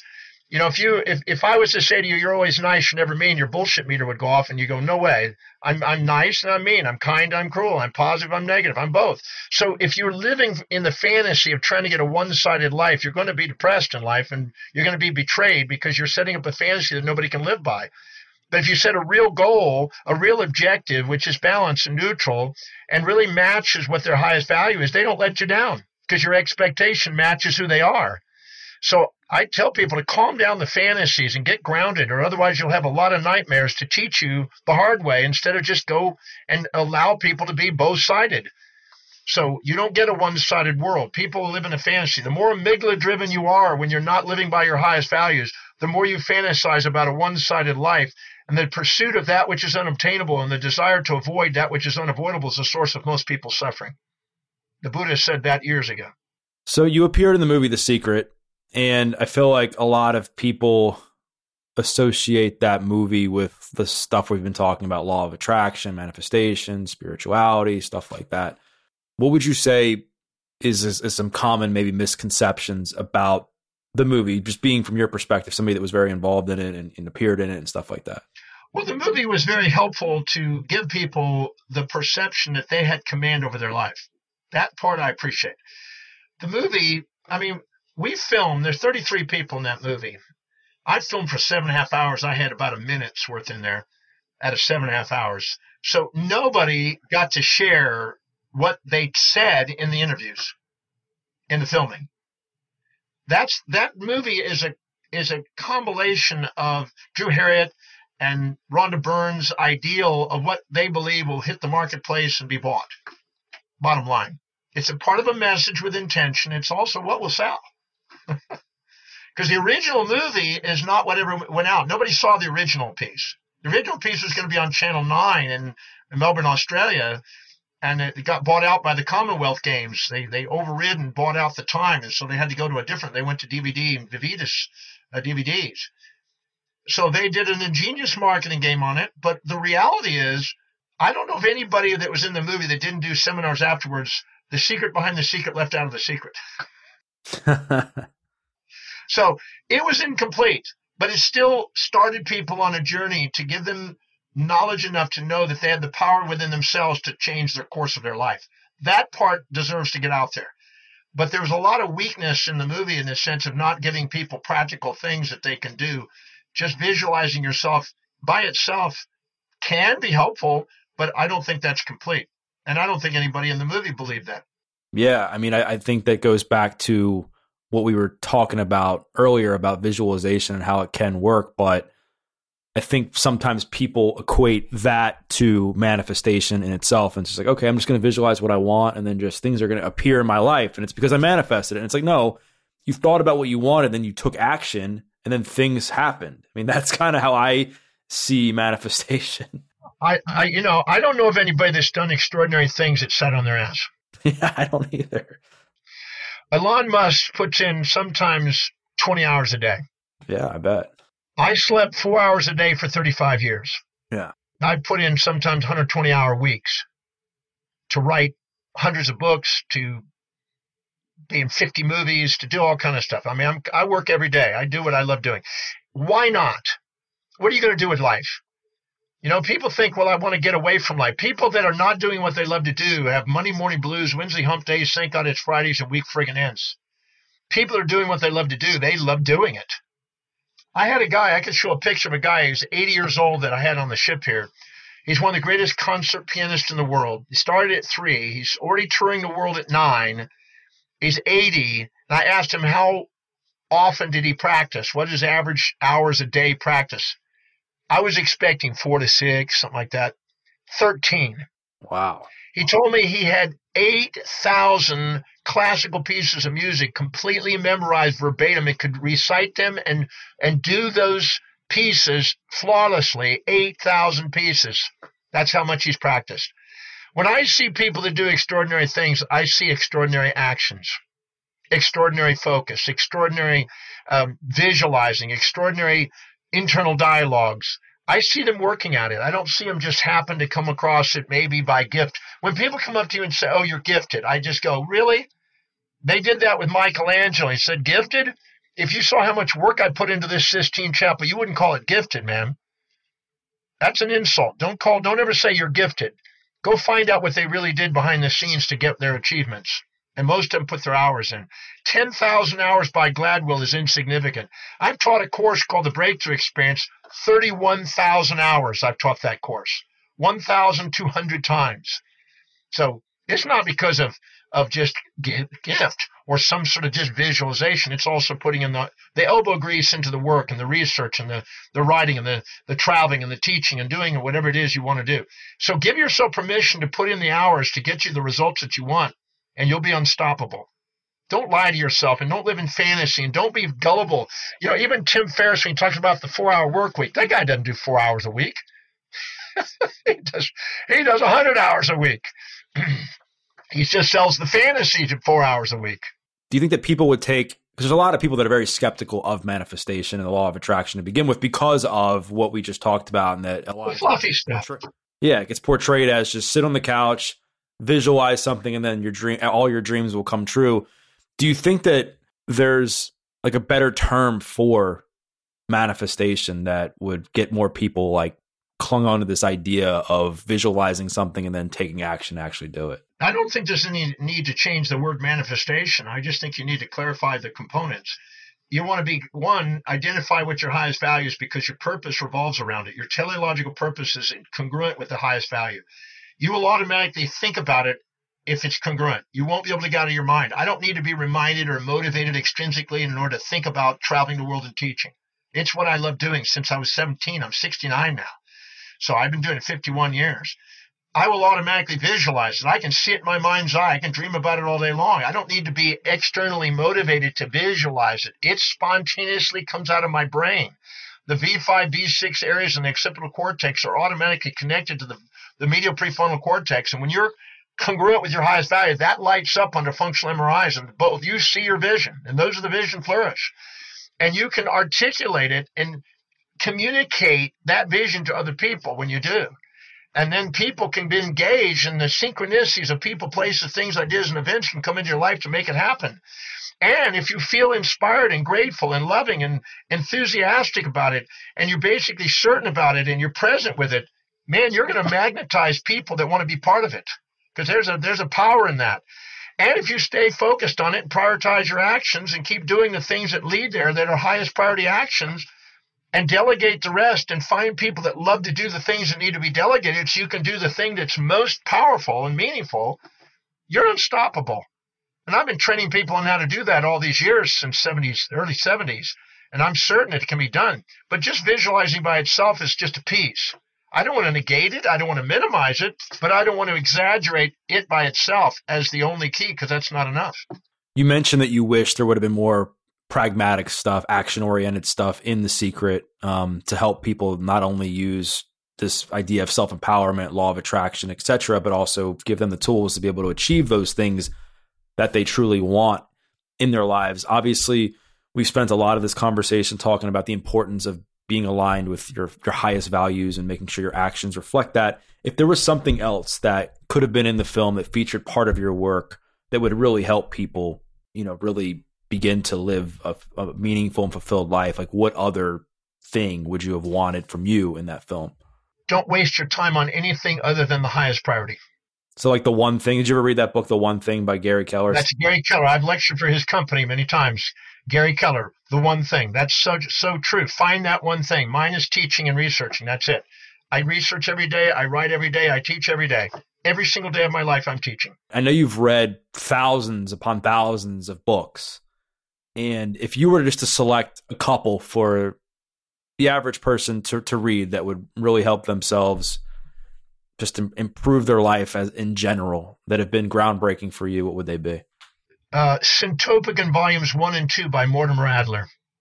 If I was to say to you, you're always nice, you're never mean, your bullshit meter would go off and you go, no way. I'm nice and I'm mean. I'm kind, I'm cruel. I'm positive, I'm negative. I'm both. So if you're living in the fantasy of trying to get a one-sided life, you're going to be depressed in life and you're going to be betrayed because you're setting up a fantasy that nobody can live by. But if you set a real goal, a real objective, which is balanced and neutral and really matches what their highest value is, they don't let you down because your expectation matches who they are. So I tell people to calm down the fantasies and get grounded, or otherwise you'll have a lot of nightmares to teach you the hard way instead of just go and allow people to be both-sided. So you don't get a one-sided world. People live in a fantasy. The more amygdala-driven you are when you're not living by your highest values, the more you fantasize about a one-sided life. And the pursuit of that which is unobtainable and the desire to avoid that which is unavoidable is the source of most people's suffering. The Buddha said that years ago. So you appeared in the movie The Secret. And I feel like a lot of people associate that movie with the stuff we've been talking about, law of attraction, manifestation, spirituality, stuff like that. What would you say is some common maybe misconceptions about the movie, just being from your perspective, somebody that was very involved in it and appeared in it and stuff like that? Well, the movie was very helpful to give people the perception that they had command over their life. That part I appreciate. The movie, we filmed, there's 33 people in that movie. I filmed for 7.5 hours. I had about a minute's worth in there out of 7.5 hours. So nobody got to share what they said in the interviews, in the filming. That movie is a compilation of Drew Harriet and Rhonda Byrne's ideal of what they believe will hit the marketplace and be bought. Bottom line. It's a part of a message with intention. It's also what will sell. Because the original movie is not whatever went out. Nobody saw the original piece. The original piece was going to be on Channel 9 in Melbourne, Australia, and it got bought out by the Commonwealth Games. They overrid and bought out the time, and so they had to go to they went to DVD and Vividis DVDs. So they did an ingenious marketing game on it, but the reality is, I don't know of anybody that was in the movie that didn't do seminars afterwards. The secret behind the secret left out of the secret. So it was incomplete, but it still started people on a journey to give them knowledge enough to know that they had the power within themselves to change the course of their life. That part deserves to get out there. But there was a lot of weakness in the movie in the sense of not giving people practical things that they can do. Just visualizing yourself by itself can be helpful, but I don't think that's complete. And I don't think anybody in the movie believed that. Yeah, I think that goes back to what we were talking about earlier about visualization and how it can work. But I think sometimes people equate that to manifestation in itself. And it's just like, okay, I'm just going to visualize what I want and then just things are going to appear in my life. And it's because I manifested it. And it's like, no, you've thought about what you wanted, then you took action and then things happened. That's kind of how I see manifestation. I don't know of anybody that's done extraordinary things that sat on their ass. Yeah, I don't either. Elon Musk puts in sometimes 20 hours a day. Yeah, I bet. I slept 4 hours a day for 35 years. Yeah. I put in sometimes 120-hour weeks to write hundreds of books, to be in 50 movies, to do all kind of stuff. I work every day. I do what I love doing. Why not? What are you going to do with life? People think, well, I want to get away from life. People that are not doing what they love to do have Monday morning blues, Wednesday hump days, thank God it's Fridays, and week friggin' ends. People are doing what they love to do. They love doing it. I had a guy, I could show a picture of a guy who's 80 years old that I had on the ship here. He's one of the greatest concert pianists in the world. He started at 3. He's already touring the world at 9. He's 80. And I asked him how often did he practice? What is his average hours a day practice? I was expecting 4 to 6, something like that. 13. Wow. He told me he had 8,000 classical pieces of music completely memorized verbatim. It could recite them and do those pieces flawlessly. 8,000 pieces. That's how much he's practiced. When I see people that do extraordinary things, I see extraordinary actions, extraordinary focus, extraordinary visualizing, extraordinary internal dialogues. I see them working at it. I don't see them just happen to come across it maybe by gift. When people come up to you and say, oh, you're gifted, I just go, really? They did that with Michelangelo. He said, gifted? If you saw how much work I put into this Sistine Chapel, you wouldn't call it gifted, man. That's an insult. Don't ever say you're gifted. Go find out what they really did behind the scenes to get their achievements. And most of them put their hours in. 10,000 hours by Gladwell is insignificant. I've taught a course called the Breakthrough Experience, 31,000 hours I've taught that course, 1,200 times. So it's not because of just gift or some sort of just visualization. It's also putting in the elbow grease into the work and the research and the writing and the traveling and the teaching and doing whatever it is you want to do. So give yourself permission to put in the hours to get you the results that you want, and you'll be unstoppable. Don't lie to yourself and don't live in fantasy and don't be gullible. You know, even Tim Ferriss, when he talks about the 4-hour work week, that guy doesn't do 4 hours a week. He does 100 hours a week. He just sells the fantasy to 4 hours a week. Do you think that people would take, because there's a lot of people that are very skeptical of manifestation and the law of attraction to begin with because of what we just talked about, and that a lot of fluffy stuff. Yeah, it gets portrayed as just sit on the couch, visualize something, and then all your dreams will come true. Do you think that there's like a better term for manifestation that would get more people like clung on to this idea of visualizing something and then taking action to actually do it? I don't think there's any need to change the word manifestation. I just think you need to clarify the components. You want to identify what your highest value is because your purpose revolves around it. Your teleological purpose is congruent with the highest value. You will automatically think about it if it's congruent. You won't be able to get out of your mind. I don't need to be reminded or motivated extrinsically in order to think about traveling the world and teaching. It's what I love doing since I was 17. I'm 69 now. So I've been doing it 51 years. I will automatically visualize it. I can see it in my mind's eye. I can dream about it all day long. I don't need to be externally motivated to visualize it. It spontaneously comes out of my brain. The V5, V6 areas in the occipital cortex are automatically connected to the medial prefrontal cortex. And when you're congruent with your highest value, that lights up under functional MRIs, and both you see your vision, and those are the vision flourish. And you can articulate it and communicate that vision to other people when you do. And then people can be engaged in the synchronicities of people, places, things, ideas, and events can come into your life to make it happen. And if you feel inspired and grateful and loving and enthusiastic about it, and you're basically certain about it and you're present with it, man, you're going to magnetize people that want to be part of it, because there's a power in that. And if you stay focused on it and prioritize your actions and keep doing the things that lead there that are highest priority actions, and delegate the rest and find people that love to do the things that need to be delegated so you can do the thing that's most powerful and meaningful, you're unstoppable. And I've been training people on how to do that all these years since early 70s, and I'm certain it can be done. But just visualizing by itself is just a piece. I don't want to negate it. I don't want to minimize it, but I don't want to exaggerate it by itself as the only key, because that's not enough. You mentioned that you wish there would have been more pragmatic stuff, action-oriented stuff in The Secret to help people not only use this idea of self-empowerment, law of attraction, etc., but also give them the tools to be able to achieve those things that they truly want in their lives. Obviously, we've spent a lot of this conversation talking about the importance of being aligned with your highest values and making sure your actions reflect that. If there was something else that could have been in the film that featured part of your work that would really help people, really begin to live a meaningful and fulfilled life, like what other thing would you have wanted from you in that film? Don't waste your time on anything other than the highest priority. So like The One Thing, did you ever read that book, The One Thing by Gary Keller? That's Gary Keller. I've lectured for his company many times. Gary Keller, The One Thing. That's so true. Find that one thing. Mine is teaching and researching. That's it. I research every day. I write every day. I teach every day. Every single day of my life, I'm teaching. I know you've read thousands upon thousands of books. And if you were just to select a couple for the average person to read that would really help themselves just improve their life as in general, that have been groundbreaking for you, what would they be? Syntopicon Volumes 1 and 2 by Mortimer Adler.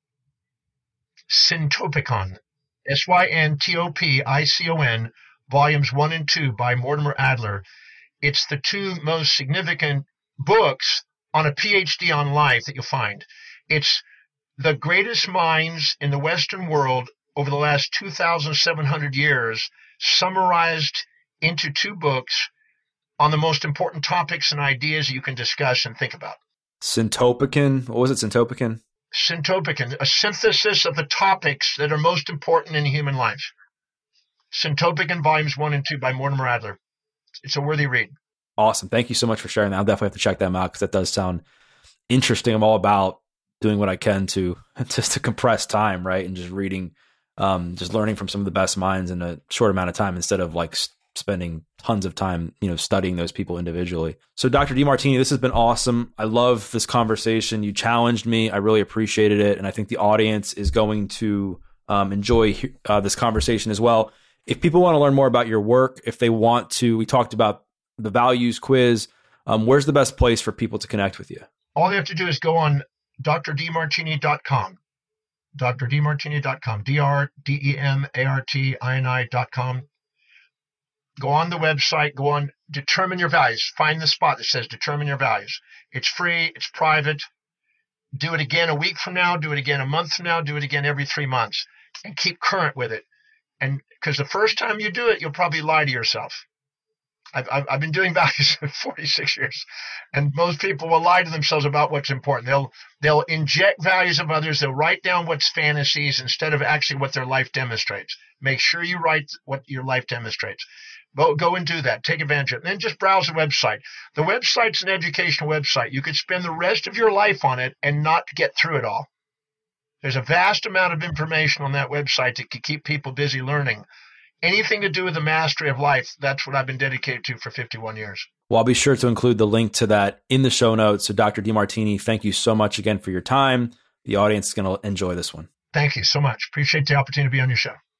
Syntopicon. Syntopicon, Volumes 1 and 2 by Mortimer Adler. It's the two most significant books on a PhD on life that you'll find. It's the greatest minds in the Western world over the last 2,700 years, summarized into 2 books on the most important topics and ideas you can discuss and think about. Syntopicon. What was it? Syntopicon? Syntopicon, a synthesis of the topics that are most important in human life. Syntopicon, volumes 1 and 2 by Mortimer Adler. It's a worthy read. Awesome. Thank you so much for sharing that. I'll definitely have to check them out because that does sound interesting. I'm all about doing what I can to just to compress time, right? And just reading, just learning from some of the best minds in a short amount of time instead of like spending tons of time, studying those people individually. So Dr. Demartini, this has been awesome. I love this conversation. You challenged me. I really appreciated it. And I think the audience is going to enjoy this conversation as well. If people want to learn more about your work, if they want to, we talked about the values quiz. Where's the best place for people to connect with you? All you have to do is go on drdemartini.com. drdemartini.com. DRDEMARTINI.com. Go on the website, go on, determine your values. Find the spot that says determine your values. It's free, it's private. Do it again a week from now, do it again a month from now, do it again every 3 months, and keep current with it. And because the first time you do it, you'll probably lie to yourself. I've been doing values for 46 years, and most people will lie to themselves about what's important. They'll inject values of others. They'll write down what's fantasies instead of actually what their life demonstrates. Make sure you write what your life demonstrates. Go and do that. Take advantage of it. And then just browse the website. The website's an educational website. You could spend the rest of your life on it and not get through it all. There's a vast amount of information on that website that can keep people busy learning. Anything to do with the mastery of life, that's what I've been dedicated to for 51 years. Well, I'll be sure to include the link to that in the show notes. So Dr. Demartini, thank you so much again for your time. The audience is going to enjoy this one. Thank you so much. Appreciate the opportunity to be on your show.